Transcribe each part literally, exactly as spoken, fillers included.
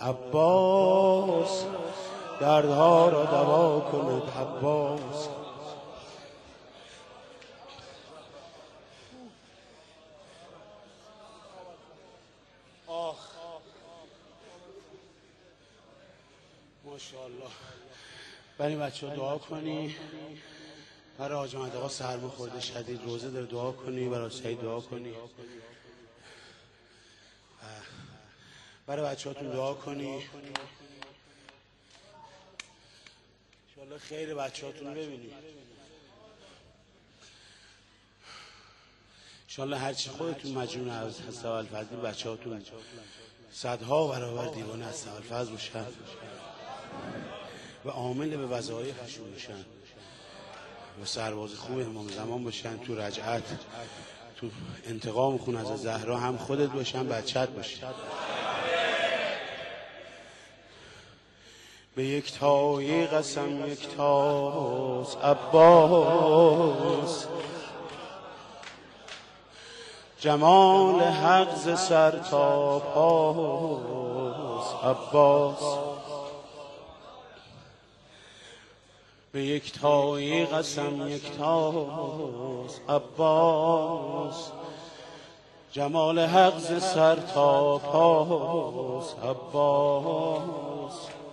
عباس، دردها را دوا کند عباس. ماشاءالله. برای بچه ها دعا کنی، برای حاج محمد آقا سرما خورده شدید روزه داره، دعا کنی، برای سعید دعا کنی، برای بچه هاتون دعا کنی انشاءالله خیر بچه هاتون رو ببینی، انشاءالله هرچی خودتون مجنون از هستوالفضل بچه هاتون صدها برابر دیوانه هستوالفضل باشن و عامل به وظایفشون باشن و سرباز خوب امام زمان باشن، تو رجعت تو انتقام خون از زهرا هم خودت باشن بچت باشن. به یک تایی قسم یک تاس عباس، جمال حق ز سر تا پاس عباس. به یک تایی قسم یک تاس عباس، جمال حق ز سر تا پاس عباس.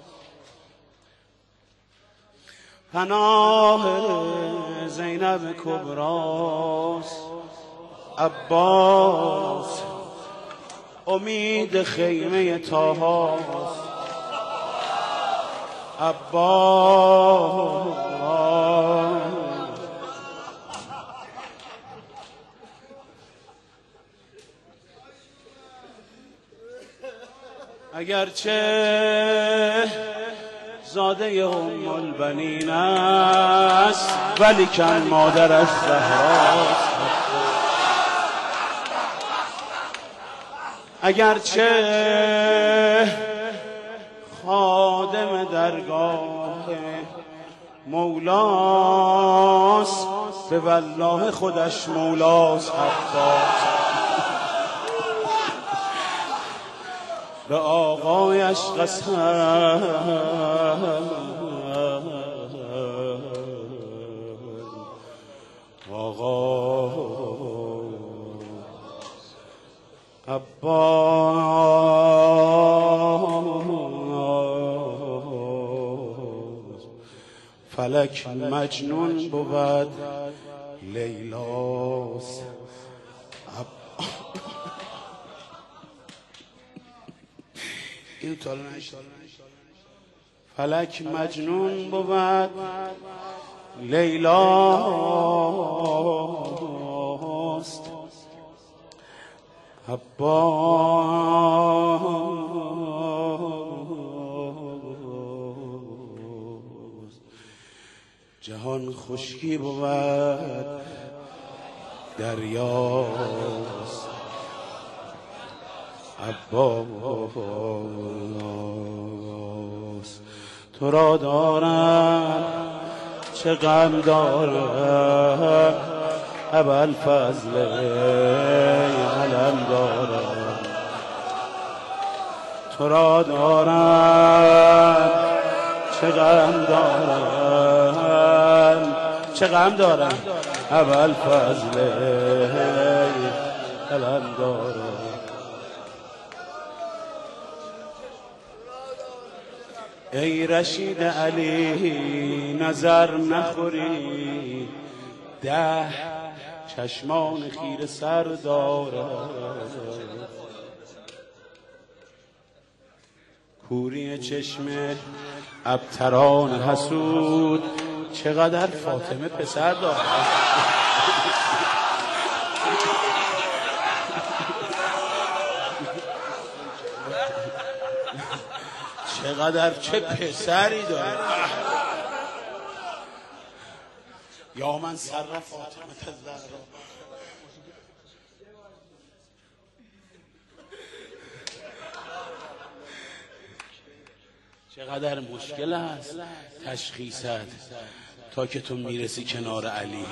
پناه زینب کبراست عباس، امید خیمه طاهاست عباس. اگرچه زاده ام البنین است ولیکن مادرش زهراست. اگرچه خادم درگاه مولاست به والله خودش مولاست عباس. به آقایش قسم آقا عباس. فلک مجنون بود لیلاست این طالا نشد. فلک مجنون بود لیلاست عباس. جهان خشکی بود دریاست عباس. تو را دارم چه غم دارم ابوالفضل علم دارم. تو را دارم چه غم دارم چه غم دارم ابوالفضل علم دارم. ای رشید علی نظر نخوری ده چشمان خیره سر دارد. کوری چشم ابتران حسود چقدر فاطمه پسر دارد. چقدر چه پسری داره. یا من سر فاطمه الزهرا. چقدر مشکل است تشخیصت تا که تو میرسی کنار علی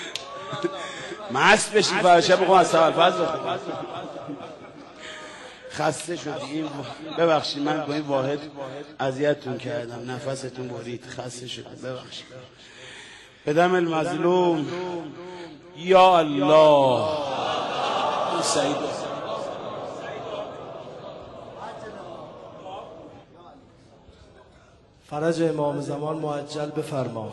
مست بشی فرشه بخون از سوالفز بخون. خسته شدی. این ببخشید من با این واحد اذیتتون کردم، نفستون برید، خسته شدم، ببخشید. بدم المظلوم یا الله. سعید فرج امام زمان معجل بفرما.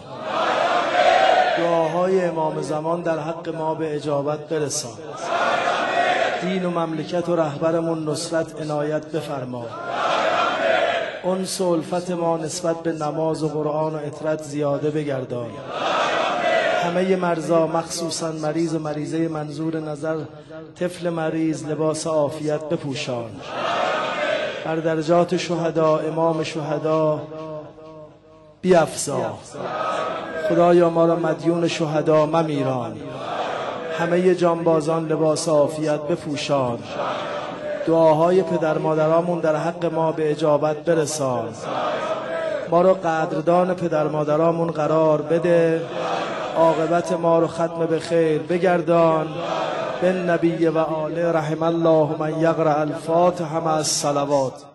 دعاهای امام زمان در حق ما به اجابت برسان. دین و مملکت و رهبرمون نصرت عنایت بفرما. انس و الفت ما نسبت به نماز و قرآن و اطرت زیاده بگردان. همه مرزا مخصوصا مریض و مریضه منظور نظر طفل مریض لباس عافیت بپوشان. بر درجات شهدا امام شهدا بیفزا. خدایا ما را مدیون شهدا ممیران. همه جانبازان لباس عافیت بپوشان. دعاهای پدر مادرامون در حق ما به اجابت برسان. ما را قدردان پدر مادرامون قرار بده. عاقبت ما رو ختم به خیر بگردان. به نبی و آله رحم الله من یقرأ الفاتحه مع الصلوات.